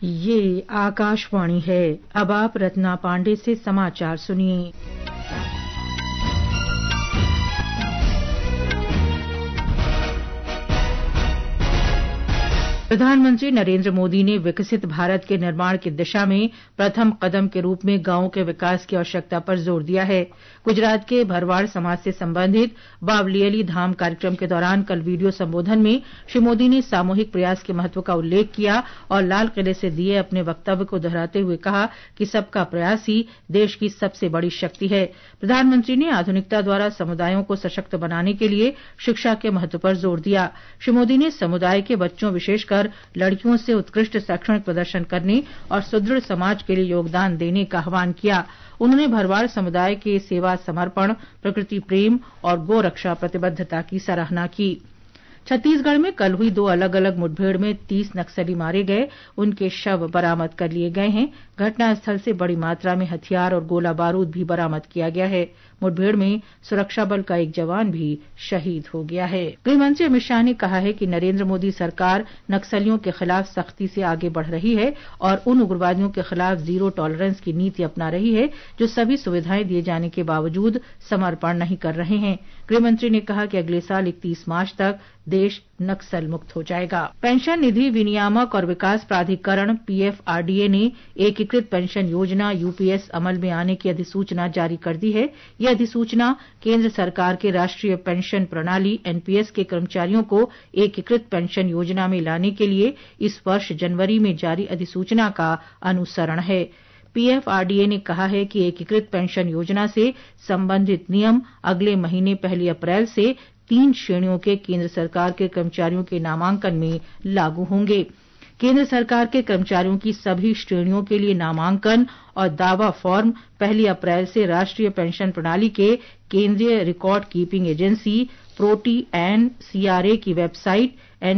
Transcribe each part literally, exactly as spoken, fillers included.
ये आकाशवाणी है। अब आप रत्ना पांडे से समाचार सुनिए। प्रधानमंत्री नरेंद्र मोदी ने विकसित भारत के निर्माण की दिशा में प्रथम कदम के रूप में गांवों के विकास की आवश्यकता पर जोर दिया है। गुजरात के भरवाड़ समाज से संबंधित बावलियली धाम कार्यक्रम के दौरान कल वीडियो संबोधन में श्री मोदी ने सामूहिक प्रयास के महत्व का उल्लेख किया और लाल किले से दिए अपने वक्तव्य को दोहराते हुए कहा कि सबका प्रयास ही देश की सबसे बड़ी शक्ति है। प्रधानमंत्री ने आधुनिकता द्वारा समुदायों को सशक्त बनाने के लिए शिक्षा के महत्व पर जोर दिया। श्री मोदी ने समुदाय के बच्चों, विशेषकर लड़कियों से उत्कृष्ट शैक्षणिक प्रदर्शन करने और सुदृढ़ समाज के लिए योगदान देने का आह्वान किया। उन्होंने भरवाड़ समुदाय के सेवा, समर्पण, प्रकृति प्रेम और गो रक्षा प्रतिबद्धता की सराहना की। छत्तीसगढ़ में कल हुई दो अलग अलग मुठभेड़ में तीस नक्सली मारे गए, उनके शव बरामद कर लिए गए हैं। घटनास्थल से बड़ी मात्रा में हथियार और गोला बारूद भी बरामद किया गया है। मुठभेड़ में सुरक्षा बल का एक जवान भी शहीद हो गया है। गृहमंत्री अमित शाह ने कहा है कि नरेंद्र मोदी सरकार नक्सलियों के खिलाफ सख्ती से आगे बढ़ रही है और उन उग्रवादियों के खिलाफ जीरो टॉलरेंस की नीति अपना रही है जो सभी सुविधाएं दिए जाने के बावजूद समर्पण नहीं कर रहे हैं। गृहमंत्री ने कहा कि अगले साल इकतीस मार्च तक देश नक्सल मुक्त हो जाएगा। पेंशन निधि विनियामक और विकास प्राधिकरण पीएफआरडीए ने एकीकृत पेंशन योजना यूपीएस अमल में आने की अधिसूचना जारी कर दी है। यह अधिसूचना केंद्र सरकार के राष्ट्रीय पेंशन प्रणाली एनपीएस के कर्मचारियों को एकीकृत पेंशन योजना में लाने के लिए इस वर्ष जनवरी में जारी अधिसूचना का अनुसरण है। पीएफआरडीए ने कहा है कि एकीकृत पेंशन योजना से संबंधित नियम अगले महीने पहली अप्रैल से तीन श्रेणियों के केंद्र सरकार के कर्मचारियों के नामांकन में लागू होंगे। केंद्र सरकार के कर्मचारियों की सभी श्रेणियों के लिए नामांकन और दावा फॉर्म पहली अप्रैल से राष्ट्रीय पेंशन प्रणाली के केंद्रीय record keeping agency Protean CRA की website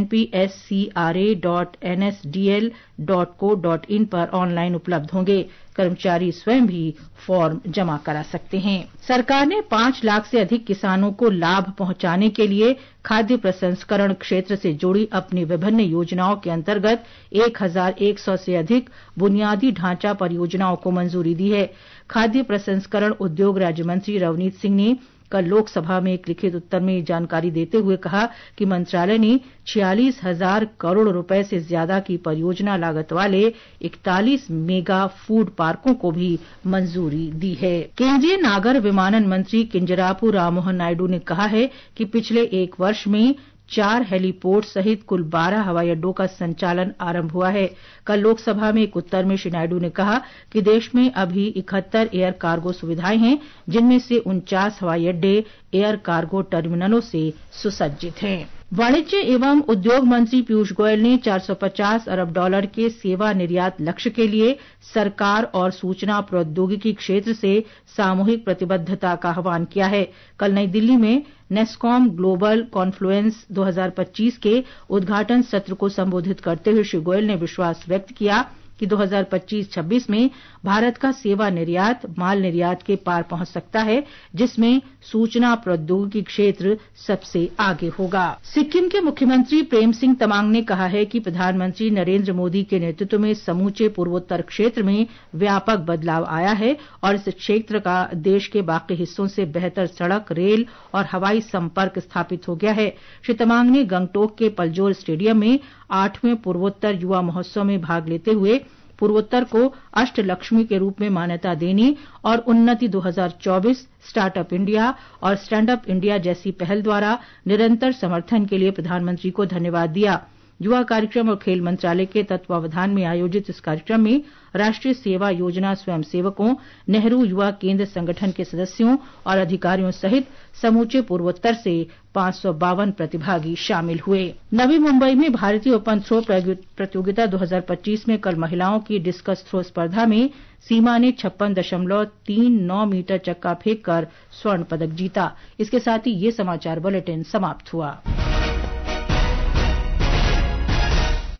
NPSCRA dot NSDL dot co dot in पर ऑनलाइन उपलब्ध होंगे। कर्मचारी स्वयं भी फॉर्म जमा करा सकते हैं। सरकार ने पांच लाख से अधिक किसानों को लाभ पहुंचाने के लिए खाद्य प्रसंस्करण क्षेत्र से जुड़ी अपनी विभिन्न योजनाओं के अंतर्गत एक हजार एक सौ से अधिक बुनियादी ढांचा परियोजनाओं को मंजूरी दी है। खाद्य प्रसंस्करण उद्योग राज्य मंत्री रवनीत सिंह ने कल लोकसभा में एक लिखित उत्तर में जानकारी देते हुए कहा कि मंत्रालय ने छियालीस हजार करोड़ रुपए से ज्यादा की परियोजना लागत वाले इकतालीस मेगा फूड पार्कों को भी मंजूरी दी है। केंद्रीय नागर विमानन मंत्री किंजरापू राममोहन नायडू ने कहा है कि पिछले एक वर्ष में चार हेलीपोर्ट सहित कुल बारह हवाई अड्डों का संचालन आरंभ हुआ है। कल लोकसभा में एक उत्तर में श्री नायडू ने कहा कि देश में अभी इकहत्तर एयर कार्गो सुविधाएं हैं, जिनमें से उनचास हवाई अड्डे एयर कार्गो टर्मिनलों से सुसज्जित हैं। वाणिज्य एवं उद्योग मंत्री पीयूष गोयल ने चार सौ पचास अरब डॉलर के सेवा निर्यात लक्ष्य के लिए सरकार और सूचना प्रौद्योगिकी क्षेत्र से सामूहिक प्रतिबद्धता का आह्वान किया है। कल नई दिल्ली में नेस्कॉम ग्लोबल कॉन्फ्लुएंस दो हजार पच्चीस के उद्घाटन सत्र को संबोधित करते हुए श्री गोयल ने विश्वास व्यक्त किया कि दो हजार पच्चीस छब्बीस में भारत का सेवा निर्यात माल निर्यात के पार पहुंच सकता है, जिसमें सूचना प्रौद्योगिकी क्षेत्र सबसे आगे होगा। सिक्किम के मुख्यमंत्री प्रेम सिंह तमांग ने कहा है कि प्रधानमंत्री नरेंद्र मोदी के नेतृत्व में समूचे पूर्वोत्तर क्षेत्र में व्यापक बदलाव आया है और इस क्षेत्र का देश के बाकी हिस्सों से बेहतर सड़क, रेल और हवाई संपर्क स्थापित हो गया है। श्री तमांग ने गंगटोक के पलजोर स्टेडियम में आठवें पूर्वोत्तर युवा महोत्सव में भाग लेते हुए पूर्वोत्तर को अष्टलक्ष्मी के रूप में मान्यता देने और उन्नति दो हजार चौबीस, स्टार्टअप इंडिया और स्टैंड अप इंडिया जैसी पहल द्वारा निरंतर समर्थन के लिए प्रधानमंत्री को धन्यवाद दिया। युवा कार्यक्रम और खेल मंत्रालय के तत्वावधान में आयोजित इस कार्यक्रम में राष्ट्रीय सेवा योजना स्वयंसेवकों, नेहरू युवा केंद्र संगठन के सदस्यों और अधिकारियों सहित समूचे पूर्वोत्तर से पांच सौ बावन प्रतिभागी शामिल हुए। नवी मुंबई में भारतीय ओपन थ्रो प्रतियोगिता दो हजार पच्चीस में कल महिलाओं की डिस्कस थ्रो स्पर्धा में सीमा ने छप्पन दशमलव तीन नौ मीटर चक्का फेंक कर स्वर्ण पदक जीता। इसके साथ ही ये समाचार बुलेटिन समाप्त हुआ।